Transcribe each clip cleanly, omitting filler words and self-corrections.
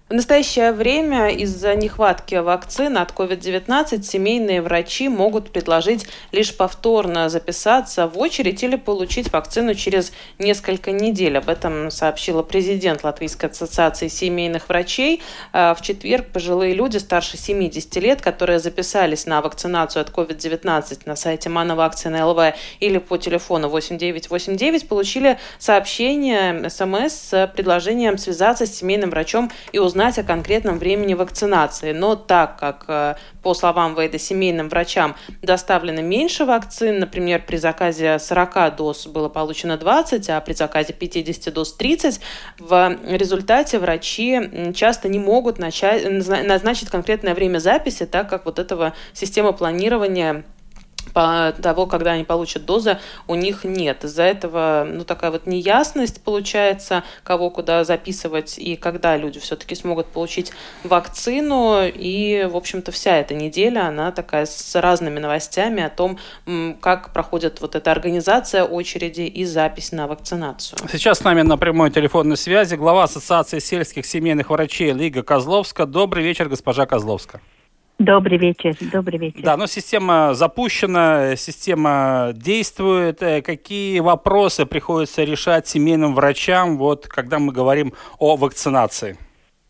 В настоящее время из-за нехватки вакцин от COVID-19 семейные врачи могут предложить лишь повторно записаться в очередь или получить вакцину через несколько недель. Об этом сообщила президент Латвийской ассоциации семейных врачей. В четверг пожилые люди старше 70 лет, которые записались на вакцинацию от COVID-19 на сайте Мановакцина.ЛВ или по телефону 8989, получили сообщение, СМС с предложением связаться с семейным врачом и узнать о конкретном времени вакцинации. Но так как, по словам ВЭДа, семейным врачам доставлено меньше вакцин, например, при заказе 40 доз было получено 20, а при заказе 50 доз 30, в результате врачи часто не могут назначить конкретное время записи, так как вот этого системы планирования по того, когда они получат дозы, у них нет. Из-за этого такая вот неясность получается, кого куда записывать и когда люди все-таки смогут получить вакцину. И, в общем-то, вся эта неделя, она такая с разными новостями о том, как проходит вот эта организация очереди и запись на вакцинацию. Сейчас с нами на прямой телефонной связи глава Ассоциации сельских семейных врачей Лига Козловска. Добрый вечер, госпожа Козловска. Добрый вечер, добрый вечер. Да, система запущена, система действует. Какие вопросы приходится решать семейным врачам, когда мы говорим о вакцинации?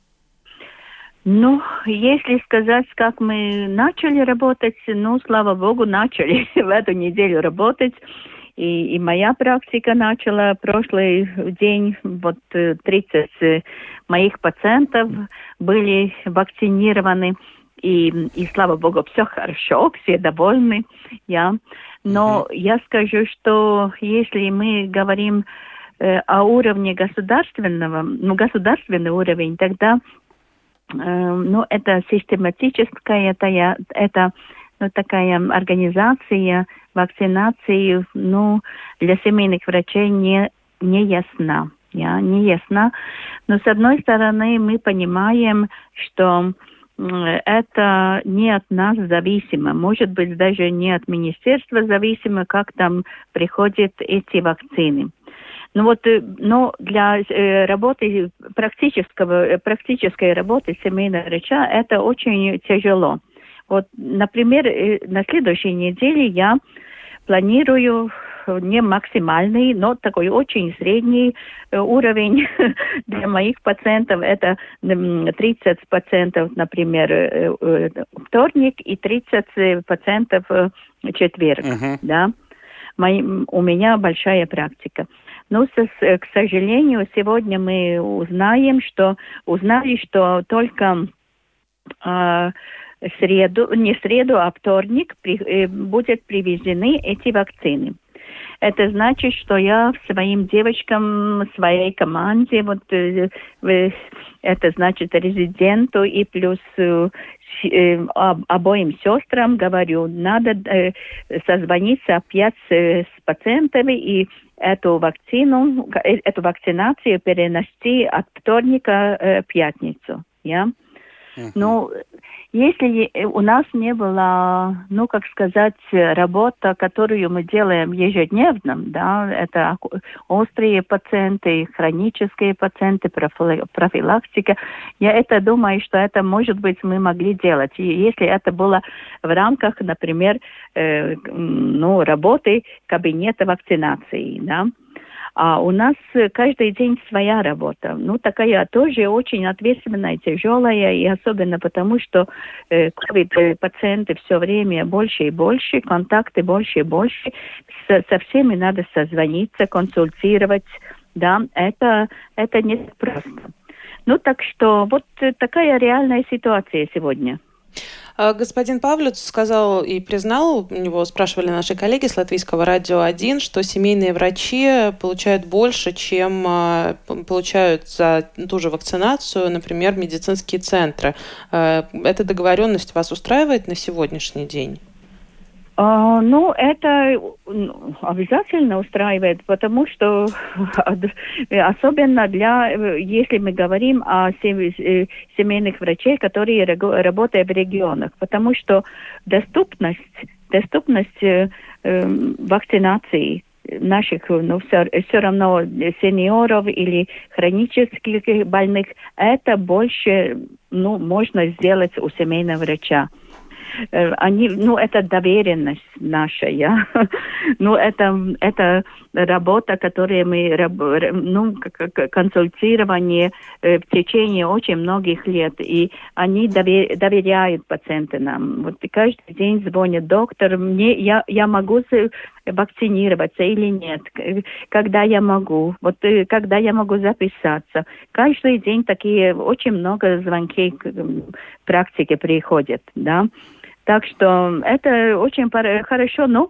Если сказать, как мы начали работать, слава богу, начали в эту неделю работать. И моя практика начала прошлый день, 30 моих пациентов были вакцинированы. И слава богу, все хорошо, все довольны. Но я скажу, что если мы говорим о уровне государственного, государственный уровень, тогда это систематическая, это такая организация вакцинации, для семейных врачей не ясна. Не ясна. Но с одной стороны мы понимаем, что это не от нас зависимо, может быть, даже не от министерства зависимо, как там приходят эти вакцины. Но для работы практической работы семейного врача это очень тяжело. Например, на следующей неделе я планирую не максимальный, но такой очень средний уровень для моих пациентов. Это 30 пациентов, например, вторник и 30 пациентов четверг. Да? У меня большая практика. К сожалению, сегодня мы узнали, что только не среду, а вторник будут привезены эти вакцины. Это значит, что я своим девочкам, своей команде, это значит резиденту и плюс обоим сестрам говорю, надо созвониться опять с пациентами и эту вакцинацию перенести от вторника в пятницу. Если у нас не было, работа, которую мы делаем ежедневно, да, это острые пациенты, хронические пациенты, профилактика, я думаю, что это, может быть, мы могли делать. И если это было в рамках, например, работы кабинета вакцинации, да. А у нас каждый день своя работа. Такая тоже очень ответственная, тяжелая, и особенно потому, что ковид-пациенты все время больше и больше, контакты больше и больше. Со всеми надо созвониться, консультировать. Да, это не просто. Так что такая реальная ситуация сегодня. Господин Павлюц сказал и признал, у него спрашивали наши коллеги с Латвийского радио 1, что семейные врачи получают больше, чем получают за ту же вакцинацию, например, медицинские центры. Эта договоренность вас устраивает на сегодняшний день? Это обязательно устраивает, потому что особенно если мы говорим о семейных врачей, которые работают в регионах, потому что доступность вакцинации наших, ну, все равно сеньоров или хронических больных, это больше, ну, можно сделать у семейного врача. Они, ну, это доверенность наша, ну, это работа, которую мы, ну, консультирование в течение очень многих лет, и они доверяют пациентам нам. Вот каждый день звонит доктор, я могу вакцинироваться или нет, когда я могу, вот когда я могу записаться. Каждый день такие очень много звонки к практике приходят, да. Так что это очень хорошо, но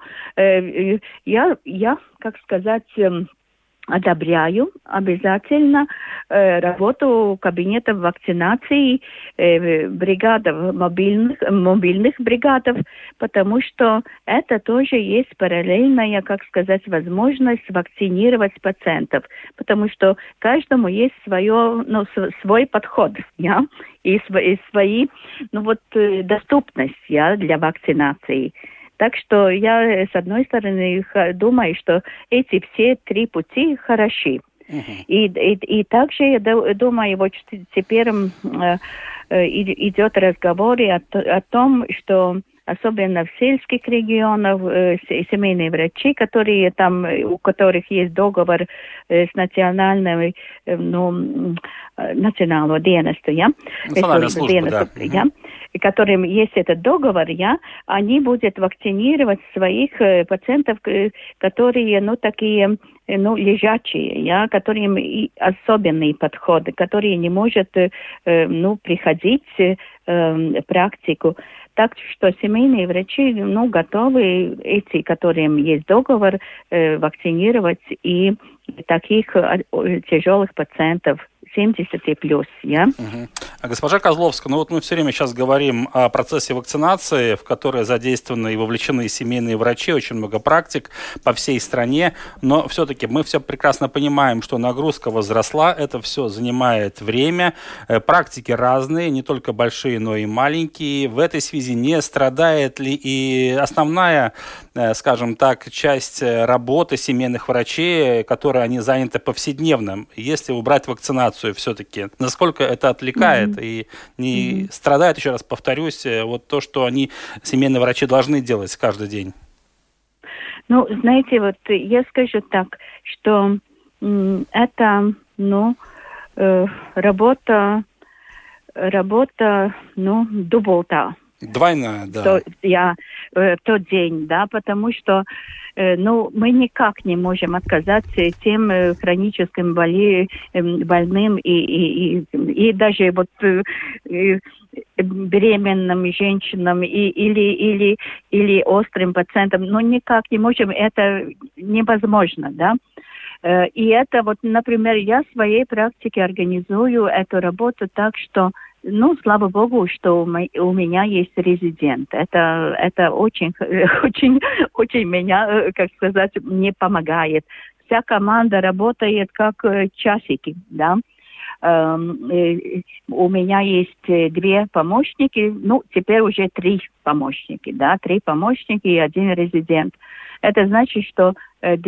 я, как сказать, одобряю обязательно работу кабинетов вакцинации, бригадов, мобильных бригадов, потому что это тоже есть параллельная, как сказать, возможность вакцинировать пациентов, потому что каждому есть свой подход, и свои, доступность, для вакцинации. Так что я, с одной стороны, думаю, что эти все 3 пути хороши. И также я думаю, вот теперь идет разговор о том, что особенно в сельских регионах семейные врачи, которые там, у которых есть договор с национальным, национального dienestu, Национальная служба, которым есть этот договор, они будут вакцинировать своих пациентов, которые, такие, лежачие, которым особенный подход, которые не может, приходить в практику. Так что семейные врачи, готовы эти, которым есть договор, вакцинировать и таких тяжелых пациентов 70 и плюс, Госпожа Козловская, мы все время сейчас говорим о процессе вакцинации, в которой задействованы и вовлечены семейные врачи, очень много практик по всей стране, но все-таки мы все прекрасно понимаем, что нагрузка возросла, это все занимает время, практики разные, не только большие, но и маленькие. В этой связи не страдает ли и основная, скажем так, часть работы семейных врачей, которые они заняты повседневно, если убрать вакцинацию все-таки, насколько это отвлекает и не страдает, еще раз повторюсь, вот то, что они, семейные врачи, должны делать каждый день? Знаете, вот я скажу так, что это, работа, дублта. Двойная, да. В тот день, потому что мы никак не можем отказаться тем хроническим больным и даже беременным женщинам или острым пациентам, никак не можем, это невозможно, И это например, я в своей практике организую эту работу так, что слава богу, что у меня есть резидент. Это очень, очень, очень меня, как сказать, мне помогает. Вся команда работает как часики, У меня есть 2 помощники, теперь уже 3 помощники, 3 помощника и 1 резидент. Это значит, что 2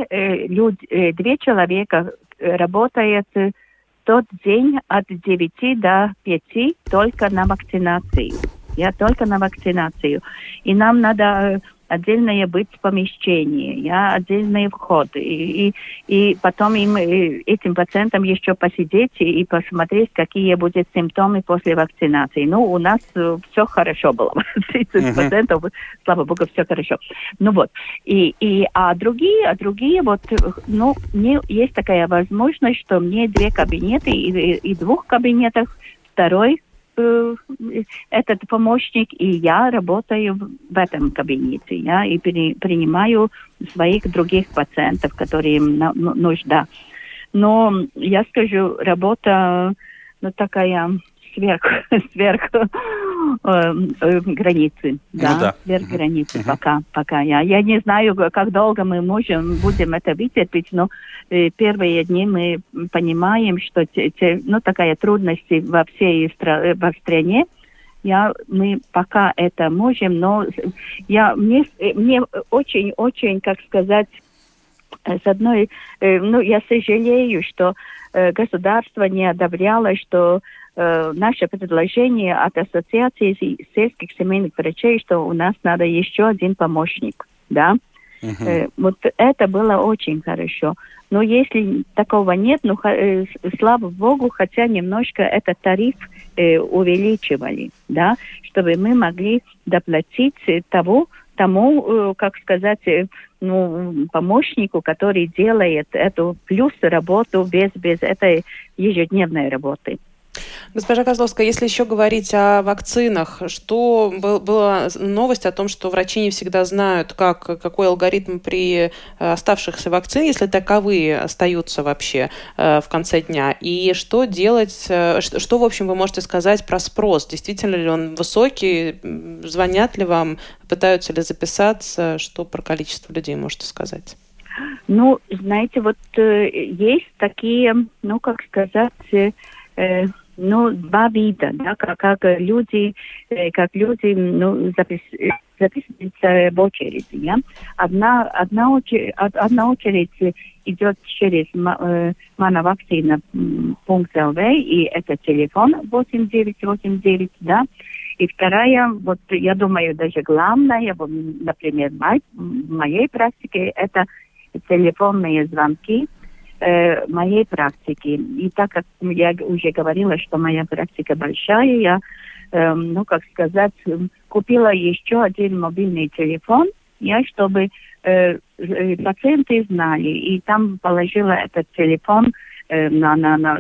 человека работают тот день от 9 до 5 только на вакцинацию. Только на вакцинацию. И нам надо отдельное быть помещение, отдельный вход. И потом этим пациентам еще посидеть и посмотреть, какие будут симптомы после вакцинации. У нас все хорошо было. 30%, слава богу, все хорошо. А другие, мне есть такая возможность, что мне 2 кабинета и в 2 кабинетах второй этот помощник, и я работаю в этом кабинете, и принимаю своих других пациентов, которые им нужда. Но я скажу, работа, такая сверх границы, сверх границы пока. Я не знаю, как долго мы будем это вытерпеть, но первые дни мы понимаем, что такая трудность во всей стране. Мы пока это можем, но мне очень-очень, как сказать, я сожалею, что государство не одобряло, что наше предложение от Ассоциации сельских семейных врачей, что у нас надо еще один помощник, да. Вот это было очень хорошо. Но если такого нет, слава богу, хотя немножко этот тариф увеличивали, да, чтобы мы могли доплатить тому, как сказать, помощнику, который делает эту плюс работу без этой ежедневной работы. Госпожа Козловская, если еще говорить о вакцинах, что была новость о том, что врачи не всегда знают, какой алгоритм при оставшихся вакцин, если таковые остаются вообще в конце дня, и что делать, что, в общем, вы можете сказать про спрос? Действительно ли он высокий? Звонят ли вам? Пытаются ли записаться? Что про количество людей можете сказать? Знаете, есть такие, два вида, да, как люди записываются в очередь. Ja? Одна очередь идет через manovakcina.lv, и это телефон 8989, да. И вторая, я думаю, даже главная, например, в моей практике, это телефонные звонки моей практики. И так как я уже говорила, что моя практика большая, я, купила еще один мобильный телефон, чтобы пациенты знали. И там положила этот телефон на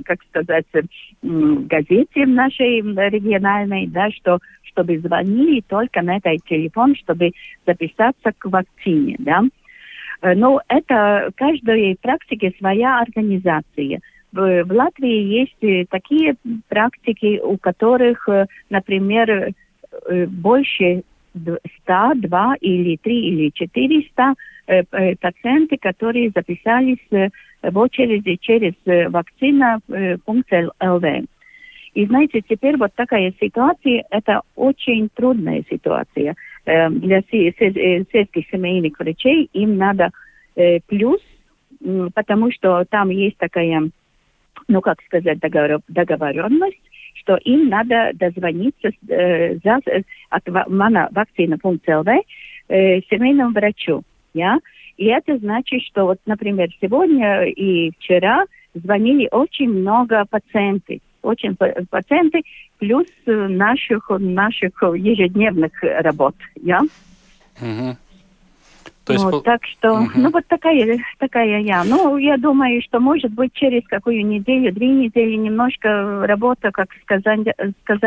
газете нашей региональной, да, чтобы звонили только на этот телефон, чтобы записаться к вакцине, да. Но это каждой практике своя организация. В Латвии есть такие практики, у которых, например, больше 100, 2 или 3 или 400 пациенты, которые записались в очереди через vaccina.lv. И знаете, теперь такая ситуация, это очень трудная ситуация. Для сельских семейных врачей им надо плюс, потому что там есть такая, договоренность, что им надо дозвониться от manovakcina.lv семейному врачу. Ja? И это значит, что, например, сегодня и вчера звонили очень много пациентов. Плюс наших ежедневных работ, я. То есть... Так что, такая я. Я думаю, что, может быть, через какую неделю, 2 недели немножко работа, как сказать,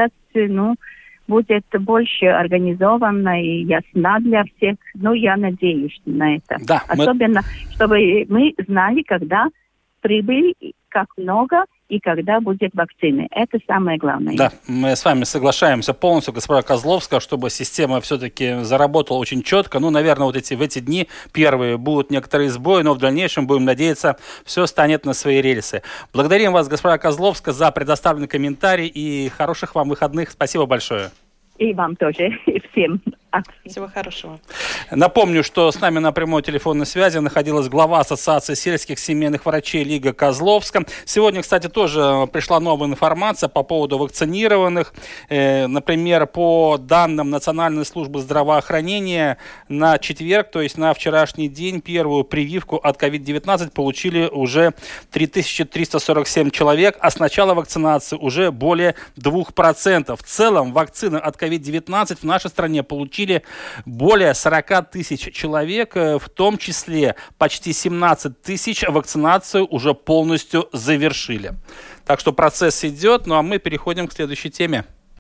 будет больше организована и ясна для всех. Я надеюсь на это. Да, особенно, чтобы мы знали, когда прибыли, как много и когда будет вакцины. Это самое главное. Да, мы с вами соглашаемся полностью, госпожа Козловская, чтобы система все-таки заработала очень четко. Наверное, в эти дни первые будут некоторые сбои, но в дальнейшем, будем надеяться, все станет на свои рельсы. Благодарим вас, госпожа Козловская, за предоставленный комментарий и хороших вам выходных. Спасибо большое. И вам тоже. И всем. Всего хорошего. Напомню, что с нами на прямой телефонной связи находилась глава Ассоциации сельских семейных врачей Лига Козловская. Сегодня, кстати, тоже пришла новая информация по поводу вакцинированных. Например, по данным Национальной службы здравоохранения, на четверг, то есть на вчерашний день, первую прививку от COVID-19 получили уже 3347 человек, а с начала вакцинации уже более 2%. В целом, вакцины от COVID-19 в нашей стране получили более 40 тысяч человек, в том числе почти 17 тысяч вакцинацию уже полностью завершили. Так что процесс идет, а мы переходим к следующей теме.